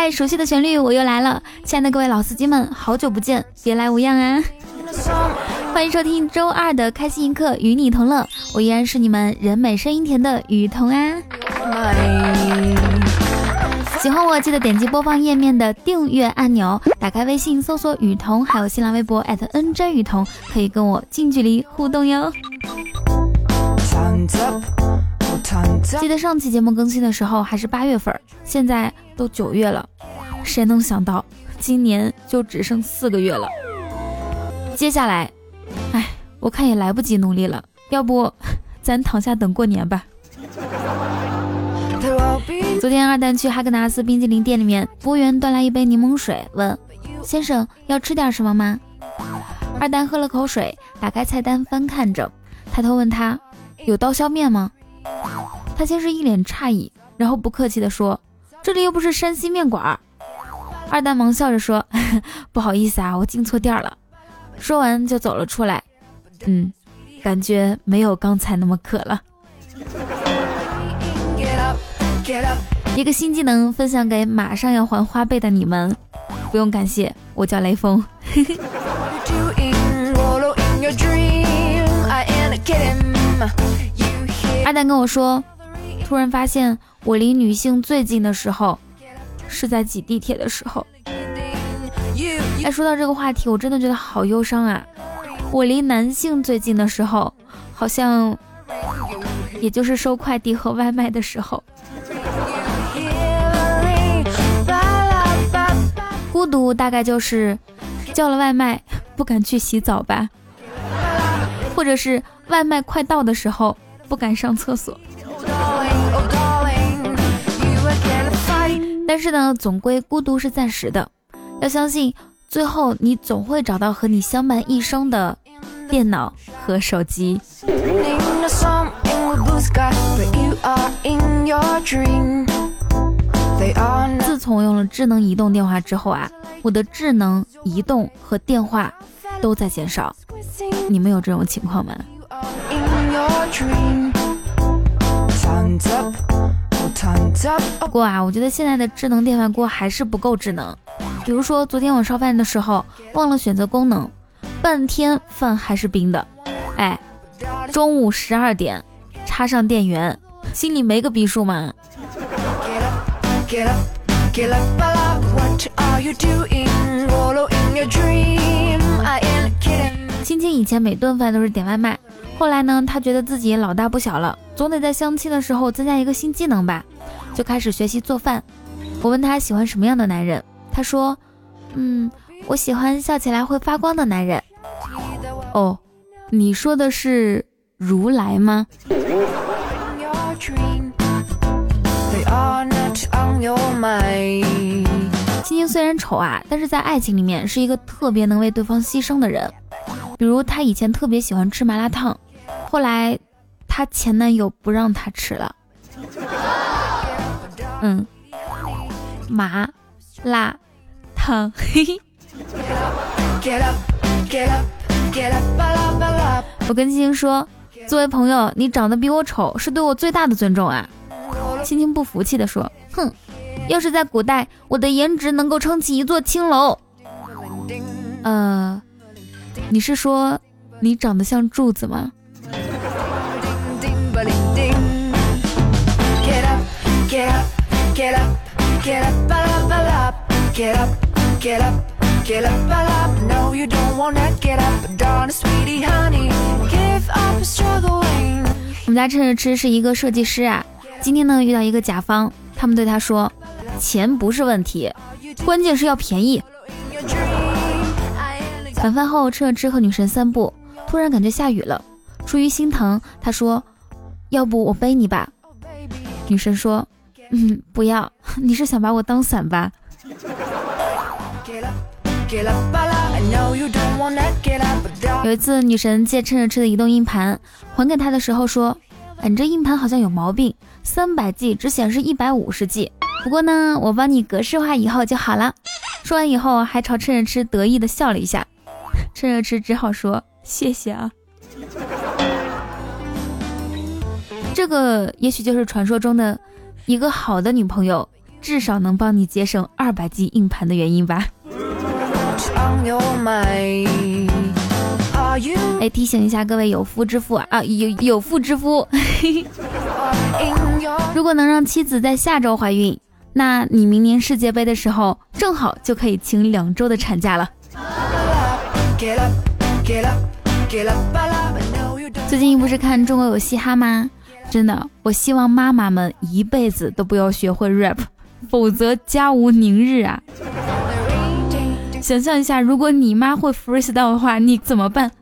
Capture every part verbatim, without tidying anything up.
嗨，熟悉的旋律我又来了，亲爱的各位老司机们，好久不见，别来无恙啊！欢迎收听周二的开心一刻，与你同乐，我依然是你们人美声音甜的雨桐啊。喜欢我记得点击播放页面的订阅按钮，打开微信搜索雨桐，还有新浪微博 at N J 雨桐，可以跟我近距离互动哟。记得上期节目更新的时候还是八月份，现在都九月了，谁能想到今年就只剩四个月了。接下来哎，我看也来不及努力了，要不咱躺下等过年吧。昨天二蛋去哈根达斯冰激凌店里面，服务员端来一杯柠檬水，问先生要吃点什么吗？二蛋喝了口水，打开菜单翻看着，抬头问他有刀削面吗？他先是一脸诧异，然后不客气地说这里又不是山西面馆。二蛋忙笑着说不好意思啊，我进错店了。说完就走了出来。嗯，感觉没有刚才那么渴了。一个新技能分享给马上要还花呗的你们，不用感谢，我叫雷锋。二蛋跟我说，突然发现我离女性最近的时候是在挤地铁的时候。哎，说到这个话题，我真的觉得好忧伤啊。我离男性最近的时候，好像也就是收快递和外卖的时候。孤独大概就是叫了外卖不敢去洗澡吧，或者是外卖快到的时候不敢上厕所。但是呢，总归孤独是暂时的，要相信最后你总会找到和你相伴一生的电脑和手机。自从我用了智能移动电话之后啊，我的智能移动和电话都在减少。你们有这种情况吗？不过啊，我觉得现在的智能电饭锅还是不够智能。比如说昨天我烧饭的时候忘了选择功能，半天饭还是冰的。哎，中午十二点插上电源，心里没个逼数吗？青青以前每顿饭都是点外卖，后来呢，他觉得自己老大不小了，总得在相亲的时候增加一个新技能吧，就开始学习做饭。我问他喜欢什么样的男人，他说嗯，我喜欢笑起来会发光的男人。哦，你说的是如来吗？青青虽然丑啊，但是在爱情里面是一个特别能为对方牺牲的人。比如他以前特别喜欢吃麻辣烫，后来他前男友不让他吃了。嗯，麻辣烫。嘿嘿。我跟青青说，作为朋友，你长得比我丑是对我最大的尊重啊。青青不服气地说，哼，要是在古代，我的颜值能够撑起一座青楼。呃，你是说你长得像柱子吗？我们家趁着吃是一个设计师啊，今天呢遇到一个甲方，他们对他说，钱不是问题，关键是要便宜。晚饭后吃了吃和女神散步，突然感觉下雨了，出于心疼，他说要不我背你吧。女神说嗯，不要，你是想把我当伞吧？有一次女神借趁着吃的移动硬盘还给他的时候说，你这硬盘好像有毛病，三百 G 只显示一百五十 G， 不过呢我帮你格式化以后就好了。说完以后还朝趁着吃得意的笑了一下，趁着吃只好说谢谢啊。这个也许就是传说中的一个好的女朋友至少能帮你节省二百 G 硬盘的原因吧。哎，提醒一下各位有夫之妇啊，有有妇之夫，如果能让妻子在下周怀孕，那你明年世界杯的时候正好就可以请两周的产假了。最近不是看中国有嘻哈吗？真的，我希望妈妈们一辈子都不要学会 rap， 否则家无宁日啊。想象一下，如果你妈会 freestyle 的话，你怎么办？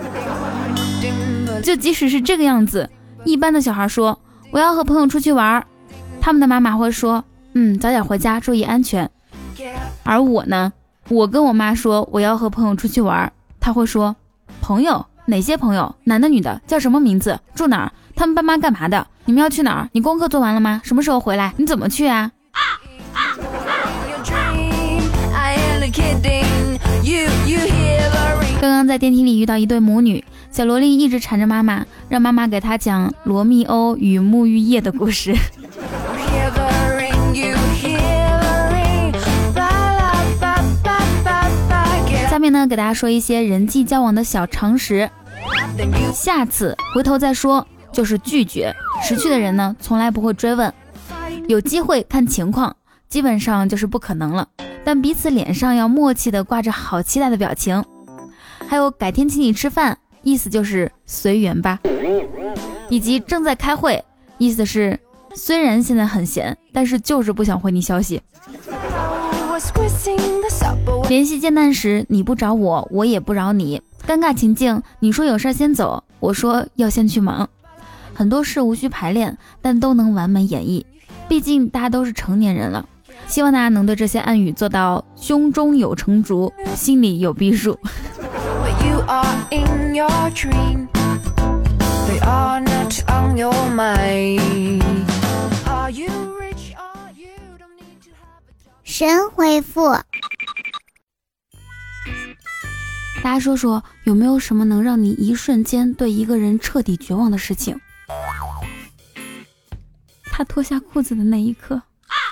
就即使是这个样子，一般的小孩说我要和朋友出去玩，他们的妈妈会说嗯，早点回家，注意安全。而我呢，我跟我妈说我要和朋友出去玩，她会说朋友？哪些朋友？男的女的？叫什么名字？住哪儿？他们爸妈干嘛的？你们要去哪儿？你功课做完了吗？什么时候回来？你怎么去啊？刚刚在电梯里遇到一对母女，小萝莉一直缠着妈妈，让妈妈给她讲罗密欧与沐浴液的故事。下面呢，给大家说一些人际交往的小常识，下次回头再说，就是拒绝。识趣的人呢，从来不会追问，有机会看情况，基本上就是不可能了。但彼此脸上要默契的挂着好期待的表情。还有改天请你吃饭，意思就是随缘吧。以及正在开会，意思是虽然现在很闲，但是就是不想回你消息。联系艰难时，你不找我，我也不扰你。尴尬情境，你说有事先走，我说要先去忙。很多事无需排练，但都能完美演绎，毕竟大家都是成年人了。希望大家能对这些暗语做到胸中有成竹，心里有逼数。 神回复， 大家说说有没有什么能让你一瞬间对一个人彻底绝望的事情？他脱下裤子的那一刻。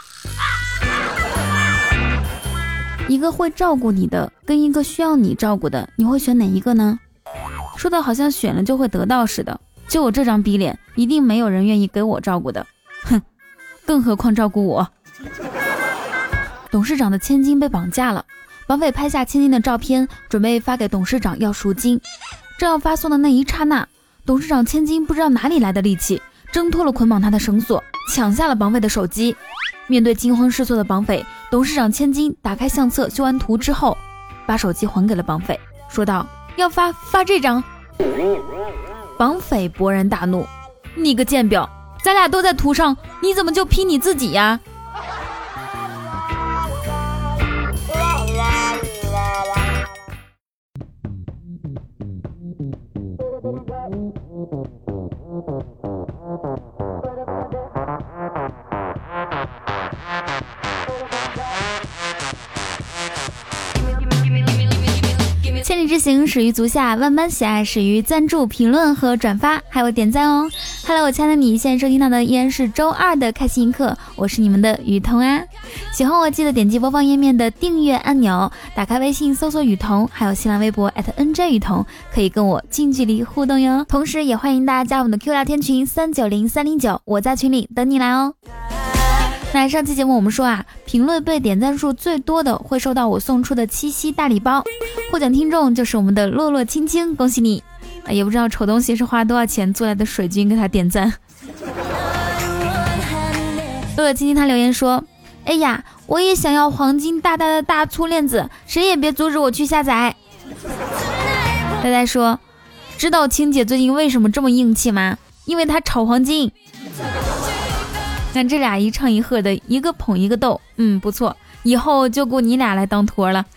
一个会照顾你的跟一个需要你照顾的，你会选哪一个呢？说的好像选了就会得到似的，就我这张逼脸，一定没有人愿意给我照顾的，哼，更何况照顾我。董事长的千金被绑架了，绑匪拍下千金的照片，准备发给董事长要赎金。正要发送的那一刹那，董事长千金不知道哪里来的力气，挣脱了捆绑他的绳索，抢下了绑匪的手机。面对惊慌失措的绑匪，董事长千金打开相册，修完图之后，把手机还给了绑匪，说道：要发发这张。绑匪勃然大怒：你个贱婊，咱俩都在图上，你怎么就批你自己呀？千里之行始于足下，万般喜爱始于赞助、评论和转发，还有点赞哦。Hello， 我亲爱的你，现在收听到的依然是周二的开心一刻，我是你们的雨桐啊。喜欢我记得点击播放页面的订阅按钮，打开微信搜索雨桐，还有新浪微博 at N J 雨桐，可以跟我近距离互动哟。同时也欢迎大家加我们的 Q 聊天群三九零三零九，我在群里等你来哦。那上期节目我们说啊，评论被点赞数最多的会收到我送出的七夕大礼包，获奖听众就是我们的洛洛青青，恭喜你！啊，也不知道丑东西是花多少钱租来的水军给他点赞。洛洛青青他留言说：哎呀，我也想要黄金大大的大粗链子，谁也别阻止我去下载。呆呆说：知道青姐最近为什么这么硬气吗？因为她炒黄金。那这俩一唱一和的，一个捧一个逗，嗯，不错，以后就雇你俩来当托了。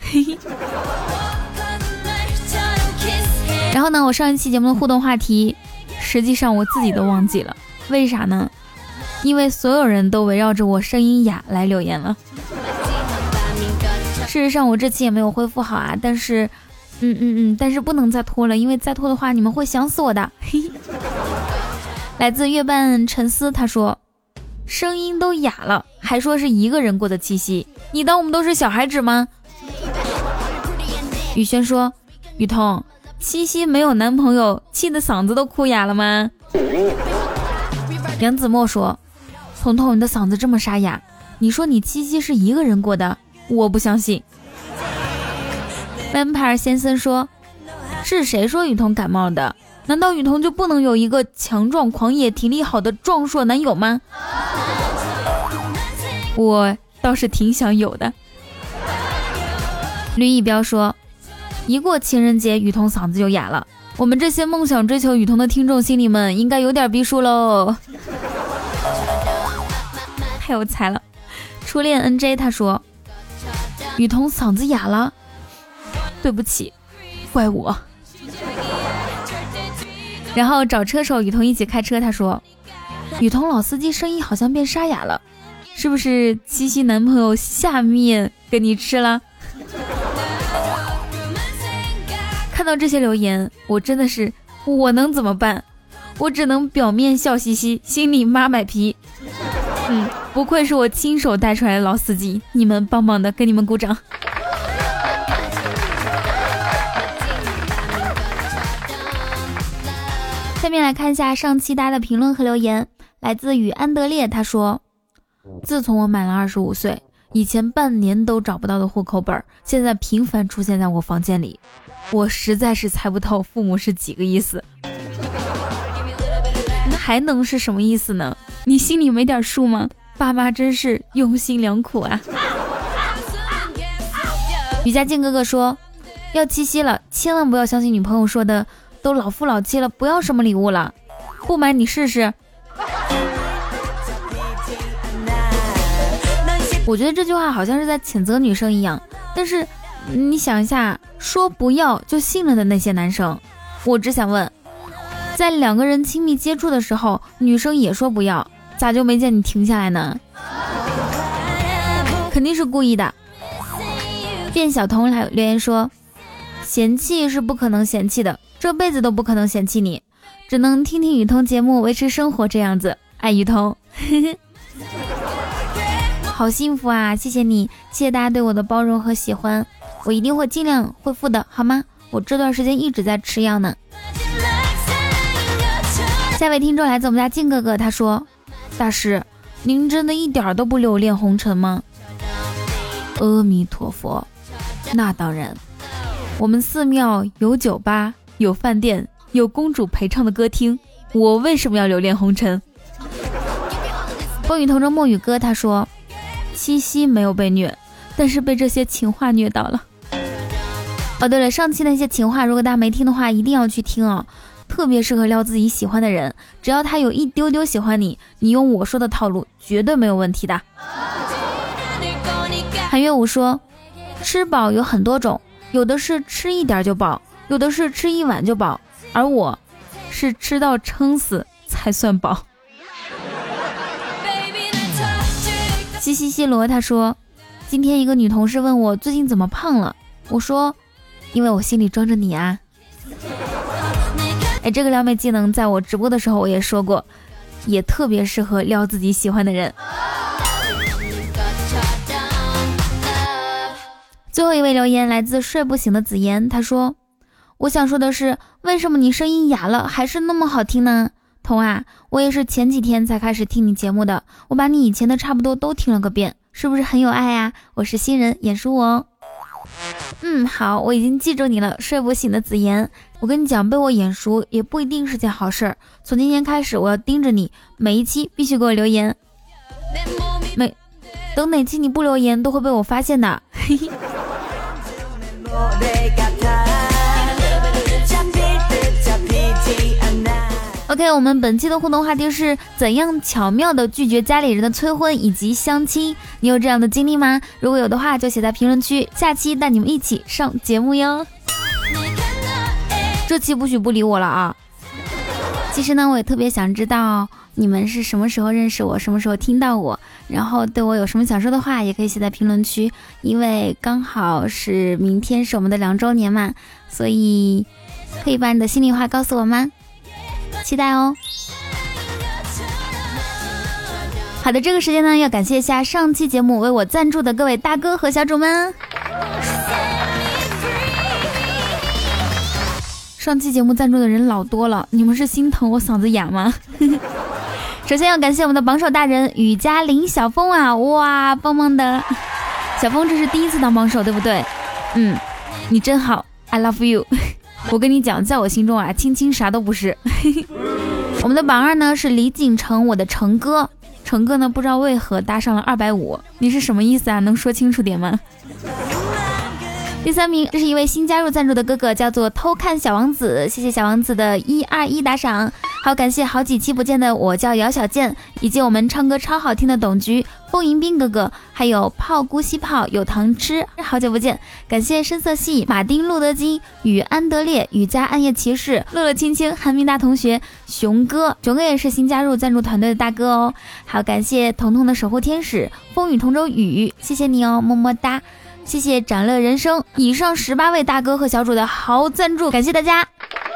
然后呢，我上一期节目的互动话题，实际上我自己都忘记了，为啥呢？因为所有人都围绕着我声音哑来留言了。事实上我这期也没有恢复好啊，但是嗯嗯嗯，但是不能再拖了，因为再拖的话你们会想死我的。来自月半沉思，他说声音都哑了，还说是一个人过的七夕，你当我们都是小孩子吗？雨轩说，雨桐，七夕没有男朋友，气得嗓子都哭哑了吗？杨子墨说，彤彤，你的嗓子这么沙哑，你说你七夕是一个人过的，我不相信。Vampire 先生说，是谁说雨桐感冒的？难道雨桐就不能有一个强壮狂野体力好的壮硕男友吗？我倒是挺想有的。吕以标说，一过情人节雨桐嗓子就哑了，我们这些梦想追求雨桐的听众心里们应该有点逼数喽。太有才了。初恋 N J 他说，雨桐嗓子哑了，对不起，怪我。然后找车手雨桐一起开车，他说，雨桐老司机声音好像变沙哑了，是不是七夕男朋友下面给你吃了？看到这些留言，我真的是，我能怎么办？我只能表面笑嘻嘻，心里妈买皮。嗯，不愧是我亲手带出来的老司机，你们棒棒的，给你们鼓掌。下面来看一下上期大家的评论和留言，来自于安德烈，他说，自从我满了二十五岁，以前半年都找不到的户口本，现在频繁出现在我房间里，我实在是猜不透父母是几个意思，还能是什么意思呢？你心里没点数吗？爸妈真是用心良苦啊。瑜伽静哥哥说，要七夕了，千万不要相信女朋友说的，都老夫老妻了，不要什么礼物了，不买你试试。我觉得这句话好像是在谴责女生一样，但是你想一下，说不要就信了的那些男生，我只想问，在两个人亲密接触的时候，女生也说不要，咋就没见你停下来呢？肯定是故意的。卞小彤来留言说，嫌弃是不可能嫌弃的，这辈子都不可能嫌弃你，只能听听雨桐节目维持生活这样子，爱雨桐。好幸福啊，谢谢你，谢谢大家对我的包容和喜欢，我一定会尽量恢复的，好吗？我这段时间一直在吃药呢。下位听众来自我们家静哥哥，他说，大师，您真的一点都不留恋红尘吗？阿弥陀佛，那当然，我们寺庙有酒吧，有饭店，有公主陪唱的歌厅，我为什么要留恋红尘？风雨同舟墨雨哥他说，七夕没有被虐，但是被这些情话虐到了。哦对了，上期那些情话如果大家没听的话一定要去听哦，特别适合撩自己喜欢的人，只要他有一丢丢喜欢你，你用我说的套路绝对没有问题的。韩月武说，吃饱有很多种，有的是吃一点就饱，有的是吃一碗就饱，而我是吃到撑死才算饱。西西西罗他说，今天一个女同事问我最近怎么胖了，我说因为我心里装着你啊。哎，这个撩妹技能在我直播的时候我也说过，也特别适合撩自己喜欢的人。最后一位留言来自睡不醒的紫妍，他说，我想说的是，为什么你声音哑了还是那么好听呢？彤啊，我也是前几天才开始听你节目的，我把你以前的差不多都听了个遍，是不是很有爱啊？我是新人演叔哦。嗯，好，我已经记住你了，睡不醒的紫妍。我跟你讲，被我眼熟也不一定是件好事，从今天开始我要盯着你，每一期必须给我留言，每等哪期你不留言都会被我发现的。嘿嘿。OK， 我们本期的互动话题是怎样巧妙的拒绝家里人的催婚以及相亲，你有这样的经历吗？如果有的话就写在评论区，下期带你们一起上节目哟。这期不许不理我了啊。其实呢，我也特别想知道你们是什么时候认识我，什么时候听到我，然后对我有什么想说的话也可以写在评论区，因为刚好是明天是我们的两周年嘛，所以可以把你的心里话告诉我吗？期待哦。 好的，这个时间呢，要感谢一下上期节目为我赞助的各位大哥和小主们。上期节目赞助的人老多了，你们是心疼我嗓子哑吗？首先要感谢我们的榜首大人雨佳林小峰啊，哇，棒棒的！小峰这是第一次当榜首，对不对？嗯，你真好 ，I love you。我跟你讲，在我心中啊，青青啥都不是。我们的榜二呢是李锦成，我的成哥，成哥呢不知道为何搭上了二百五，你是什么意思啊？能说清楚点吗？第三名，这是一位新加入赞助的哥哥，叫做偷看小王子，谢谢小王子的一二一打赏，好感谢好几期不见的我叫姚小健，以及我们唱歌超好听的董菊、风迎宾哥哥，还有泡姑西泡有糖吃，好久不见，感谢深色系、马丁路德金与安德烈、雨家暗夜骑士、乐乐青青、韩明大同学、熊哥，熊哥也是新加入赞助团队的大哥哦，好感谢彤彤的守护天使风雨同舟雨，谢谢你哦，么么哒。谢谢展乐人生以上十八位大哥和小主的好赞助，感谢大家。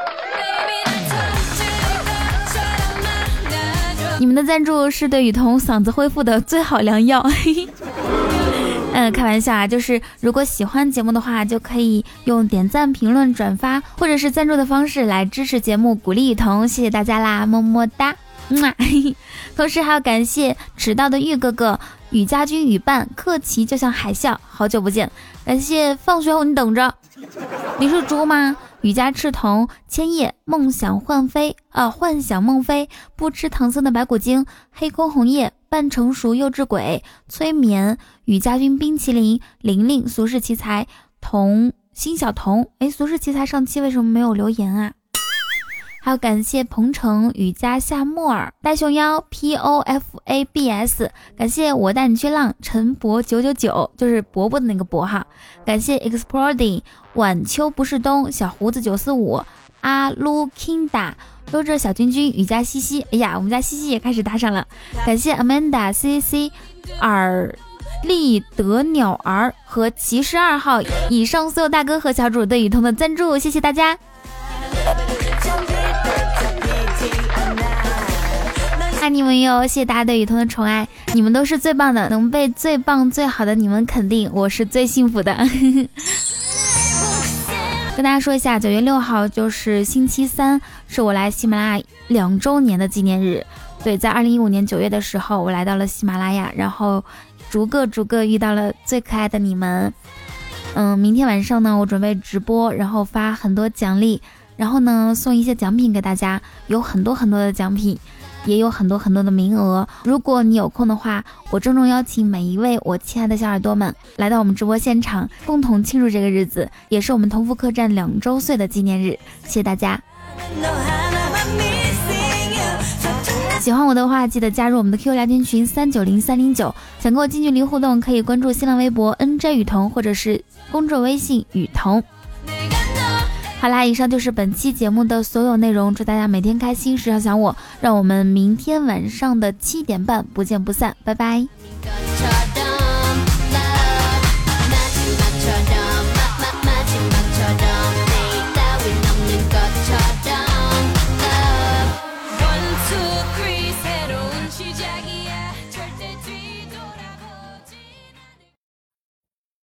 你们的赞助是对雨桐嗓子恢复的最好良药。嗯，开玩笑啊，就是如果喜欢节目的话，就可以用点赞、评论、转发，或者是赞助的方式来支持节目，鼓励雨桐，谢谢大家啦，么么哒。嗯、同时还要感谢迟到的玉哥哥、雨家军雨伴、客气就像海啸，好久不见，感谢放学后你等着，你是猪吗？雨家赤瞳、千叶、梦想幻飞啊，幻想梦飞、不吃唐僧的白骨精、黑空红叶、半成熟幼稚鬼、催眠、雨家军冰淇淋、玲玲、俗世奇才、童新小童，哎，俗世奇才上期为什么没有留言啊？还要感谢鹏程、雨家夏木尔、大熊妖、P O F A B S， 感谢我带你去浪、陈博九九九，就是伯伯的那个伯哈，感谢 Exploding、晚秋不是冬、小胡子九四五、阿鲁 Kinda、溜着小君君、雨家西西，哎呀，我们家西西也开始打赏了，感谢 Amanda C C 尔利德鸟儿和骑士二号以上所有大哥和小主对雨桐的赞助，谢谢大家。爱你们哟，谢谢大家对雨桐的宠爱，你们都是最棒的，能被最棒最好的你们肯定，我是最幸福的。跟大家说一下，九月六号就是星期三，是我来喜马拉雅两周年的纪念日。对，在二零一五年九月的时候，我来到了喜马拉雅，然后逐个逐个遇到了最可爱的你们。嗯，明天晚上呢，我准备直播，然后发很多奖励，然后呢送一些奖品给大家，有很多很多的奖品，也有很多很多的名额。如果你有空的话，我郑重邀请每一位我亲爱的小耳朵们来到我们直播现场，共同庆祝这个日子，也是我们同福客栈两周岁的纪念日。谢谢大家。喜欢我的话，记得加入我们的 Q Q 聊天群三九零三零九，想跟我近距离互动，可以关注新浪微博 N J 雨桐，或者是公众微信雨桐。好啦，以上就是本期节目的所有内容，祝大家每天开心，时常想我，让我们明天晚上的七点半不见不散，拜拜。